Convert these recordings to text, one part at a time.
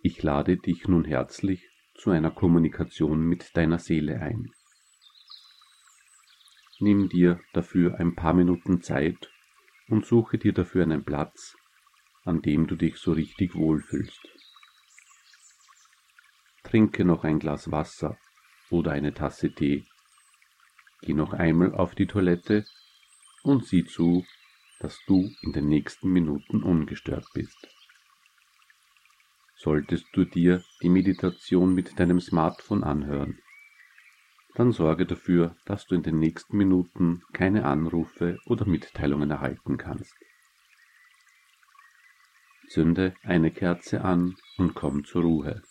Ich lade dich nun herzlich zu einer Kommunikation mit deiner Seele ein. Nimm dir dafür ein paar Minuten Zeit und suche dir dafür einen Platz, an dem du dich so richtig wohlfühlst. Trinke noch ein Glas Wasser oder eine Tasse Tee. Geh noch einmal auf die Toilette und sieh zu, dass du in den nächsten Minuten ungestört bist. Solltest du dir die Meditation mit deinem Smartphone anhören, dann sorge dafür, dass du in den nächsten Minuten keine Anrufe oder Mitteilungen erhalten kannst. Zünde eine Kerze an und komm zur Ruhe.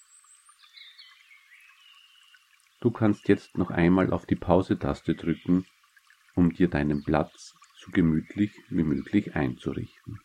Du kannst jetzt noch einmal auf die Pause-Taste drücken, um dir deinen Platz so gemütlich wie möglich einzurichten.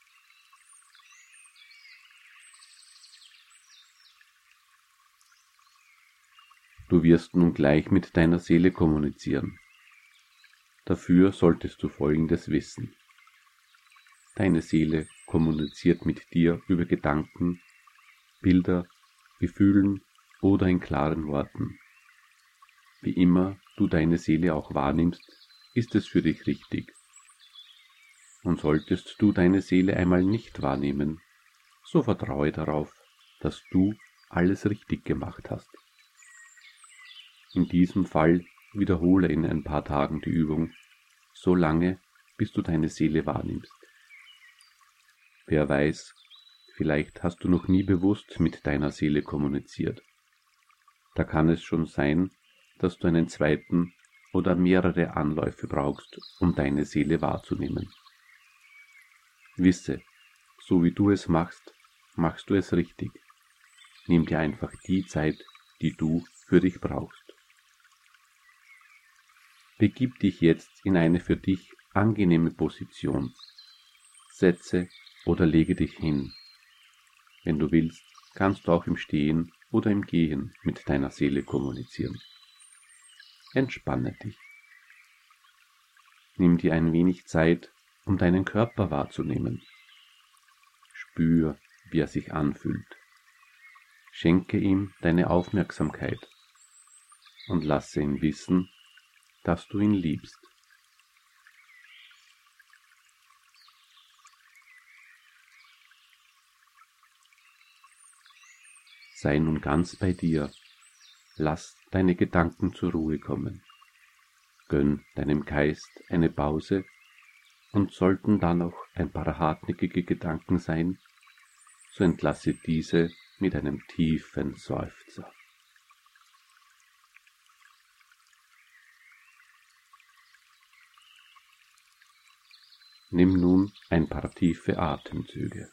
Du wirst nun gleich mit deiner Seele kommunizieren. Dafür solltest du Folgendes wissen. Deine Seele kommuniziert mit dir über Gedanken, Bilder, Gefühlen oder in klaren Worten. Wie immer du deine Seele auch wahrnimmst, ist es für dich richtig. Und solltest du deine Seele einmal nicht wahrnehmen, so vertraue darauf, dass du alles richtig gemacht hast. In diesem Fall wiederhole in ein paar Tagen die Übung, so lange, bis du deine Seele wahrnimmst. Wer weiß, vielleicht hast du noch nie bewusst mit deiner Seele kommuniziert. Da kann es schon sein, dass du einen zweiten oder mehrere Anläufe brauchst, um deine Seele wahrzunehmen. Wisse, so wie du es machst, machst du es richtig. Nimm dir einfach die Zeit, die du für dich brauchst. Begib dich jetzt in eine für dich angenehme Position. Setze oder lege dich hin. Wenn du willst, kannst du auch im Stehen oder im Gehen mit deiner Seele kommunizieren. Entspanne dich. Nimm dir ein wenig Zeit, um deinen Körper wahrzunehmen. Spür, wie er sich anfühlt. Schenke ihm deine Aufmerksamkeit und lasse ihn wissen, dass du ihn liebst. Sei nun ganz bei dir. Lass deine Gedanken zur Ruhe kommen. Gönn deinem Geist eine Pause und sollten da noch ein paar hartnäckige Gedanken sein, so entlasse diese mit einem tiefen Seufzer. Nimm nun ein paar tiefe Atemzüge.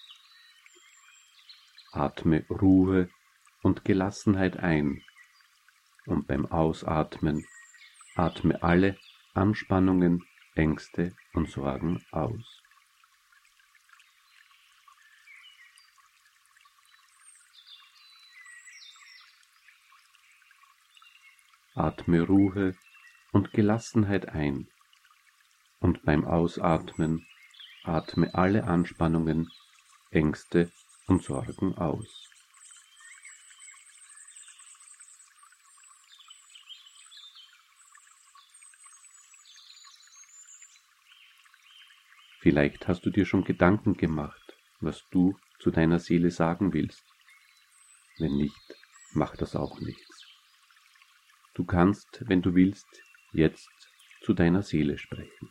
Atme Ruhe und Gelassenheit ein und beim Ausatmen atme alle Anspannungen, Ängste und Sorgen aus. Atme Ruhe und Gelassenheit ein und beim Ausatmen atme alle Anspannungen, Ängste und Sorgen aus. Vielleicht hast du dir schon Gedanken gemacht, was du zu deiner Seele sagen willst. Wenn nicht, macht das auch nichts. Du kannst, wenn du willst, jetzt zu deiner Seele sprechen.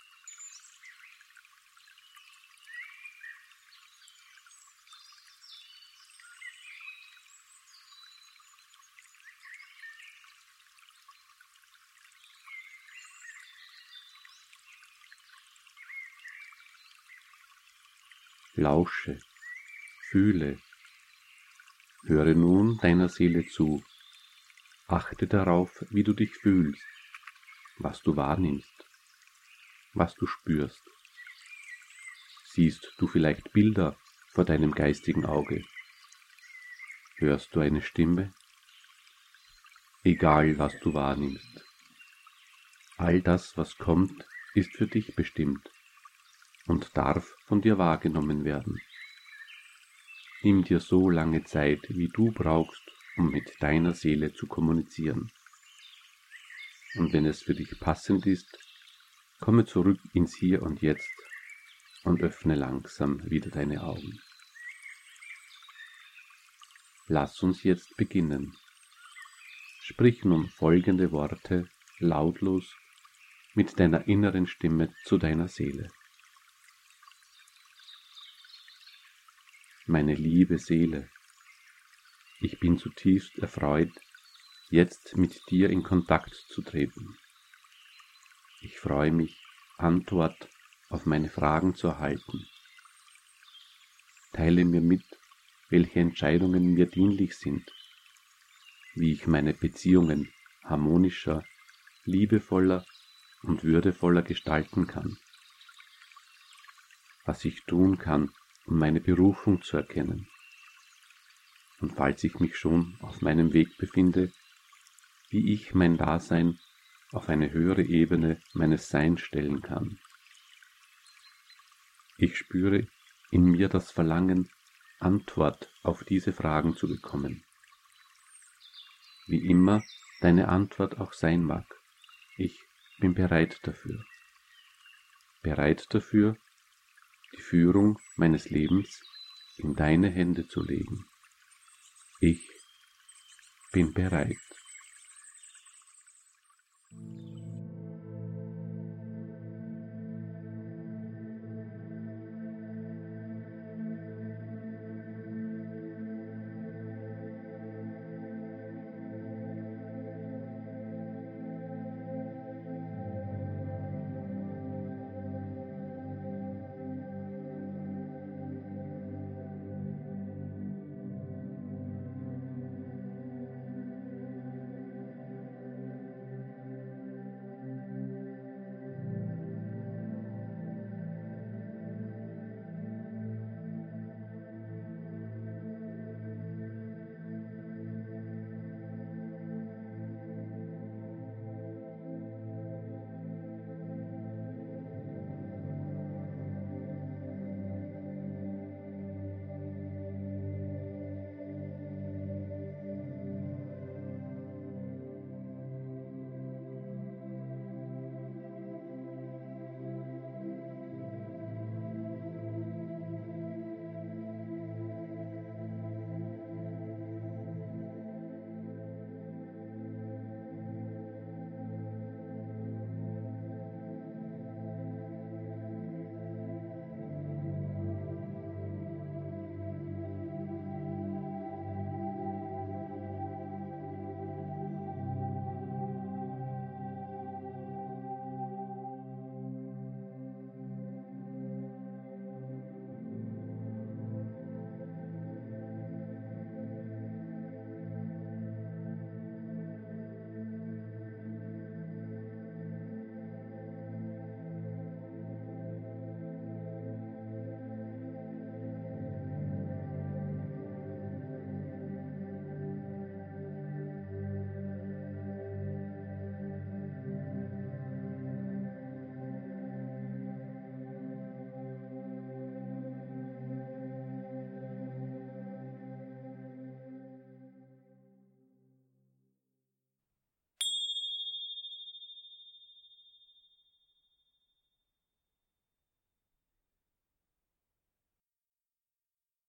Lausche, fühle, höre nun deiner Seele zu. Achte darauf, wie du dich fühlst, was du wahrnimmst, was du spürst. Siehst du vielleicht Bilder vor deinem geistigen Auge? Hörst du eine Stimme? Egal, was du wahrnimmst. All das, was kommt, ist für dich bestimmt und darf von dir wahrgenommen werden. Nimm dir so lange Zeit, wie du brauchst, um mit deiner Seele zu kommunizieren. Und wenn es für dich passend ist, komme zurück ins Hier und Jetzt und öffne langsam wieder deine Augen. Lass uns jetzt beginnen. Sprich nun folgende Worte lautlos mit deiner inneren Stimme zu deiner Seele. Meine liebe Seele, ich bin zutiefst erfreut, jetzt mit dir in Kontakt zu treten. Ich freue mich, Antwort auf meine Fragen zu erhalten. Teile mir mit, welche Entscheidungen mir dienlich sind, wie ich meine Beziehungen harmonischer, liebevoller und würdevoller gestalten kann, was ich tun kann, um meine Berufung zu erkennen. Und falls ich mich schon auf meinem Weg befinde, wie ich mein Dasein auf eine höhere Ebene meines Seins stellen kann. Ich spüre in mir das Verlangen, Antwort auf diese Fragen zu bekommen. Wie immer deine Antwort auch sein mag, ich bin bereit dafür. Bereit dafür, die Führung meines Lebens in deine Hände zu legen. Ich bin bereit.